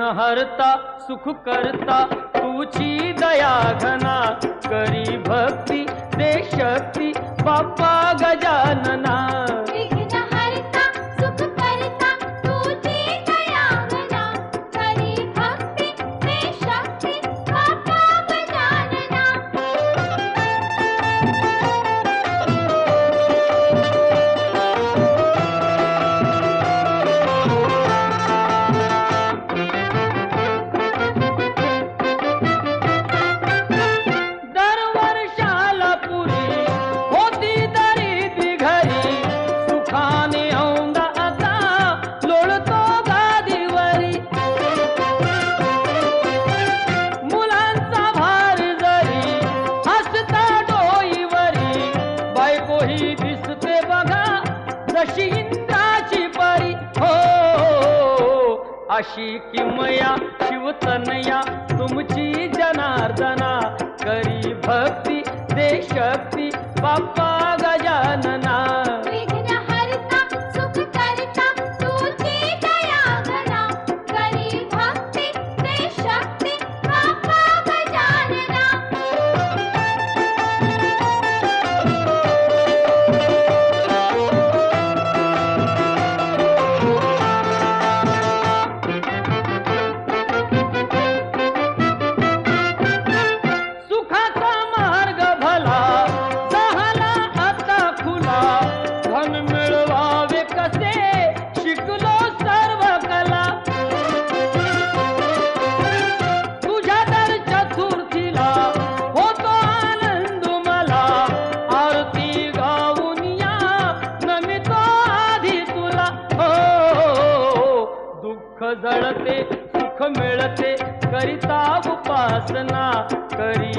हरता सुख करता तुझी दया घना, करी भक्ती दे शक्ती बाप्पा गजानना. विघ्न हरता सुख करता तुझी दया घना, करी भक्ती दे शक्ती बाप्पा गजानना. दरवर्षाला पुरी होती दरिद्री घरी, सुखाने औंदा आता लोळतो गादीवरी. मुलांचा भार जरी हसता डोईवरी, बायको ही दिसते बघा जशी इंद्राची परी. हो अशी किमया शिवतनया तुमची जनार्दना, करी भक्ती दे शक्ती बाप्पा गजानना. विघ्न हरता सुख करता तुझी दया घना, करी भक्ती दे शक्ती बाप्पा गजानना. सुखाचा मार्ग भला झाला आता खुला, धन मिळवावे कसे शिकलो सर्व कला. तुझ्या दर चतुर्थीला होतो आनंद मला, आरती गाऊन या नमितो आधी तुला. हो दुःख जळते सुख मिळते करिता उपासना, करी